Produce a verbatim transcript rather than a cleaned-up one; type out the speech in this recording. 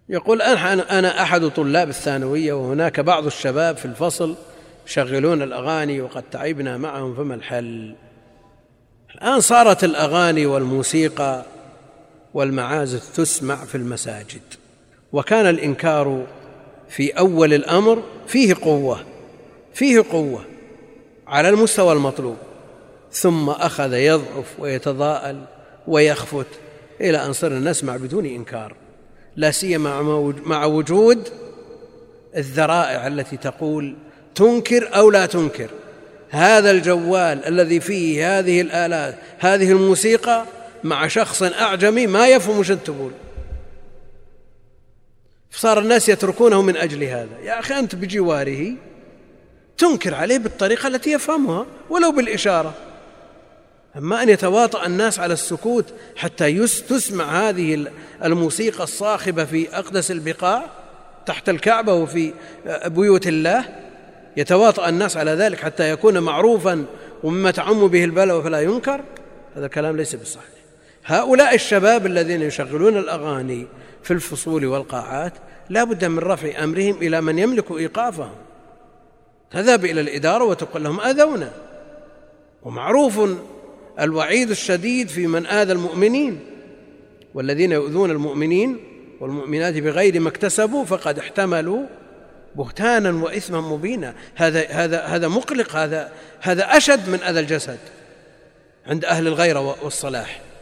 يقول أنا أحد طلاب الثانوية وهناك بعض الشباب في الفصل يشغلون الأغاني وقد تعبنا معهم، فما الحل؟ الآن صارت الأغاني والموسيقى والمعازف تسمع في المساجد، وكان الإنكار في أول الأمر فيه قوة فيه قوة على المستوى المطلوب، ثم أخذ يضعف ويتضاءل ويخفت إلى أن صرنا نسمع بدون إنكار، لا سيما مع وجود الذرائع التي تقول تنكر أو لا تنكر. هذا الجوال الذي فيه هذه الآلات هذه الموسيقى مع شخص أعجمي ما يفهم وش تقول، فصار الناس يتركونه من أجل هذا. يا أخي أنت بجواره تنكر عليه بالطريقة التي يفهمها ولو بالإشارة، أما أن يتواطأ الناس على السكوت حتى تسمع هذه الموسيقى الصاخبة في أقدس البقاع تحت الكعبة وفي بيوت الله، يتواطأ الناس على ذلك حتى يكون معروفا ومما تعم به البلاء فلا ينكر، هذا الكلام ليس بالصحيح. هؤلاء الشباب الذين يشغلون الأغاني في الفصول والقاعات لا بد من رفع أمرهم إلى من يملك إيقافهم، تذهب إلى الإدارة وتقول لهم أذونا، ومعروف الوعيد الشديد في من آذى المؤمنين، والذين يؤذون المؤمنين والمؤمنات بغير ما اكتسبوا فقد احتملوا بهتانا وإثما مبينا. هذا هذا هذا مقلق، هذا هذا أشد من أذى الجسد عند أهل الغيرة والصلاح.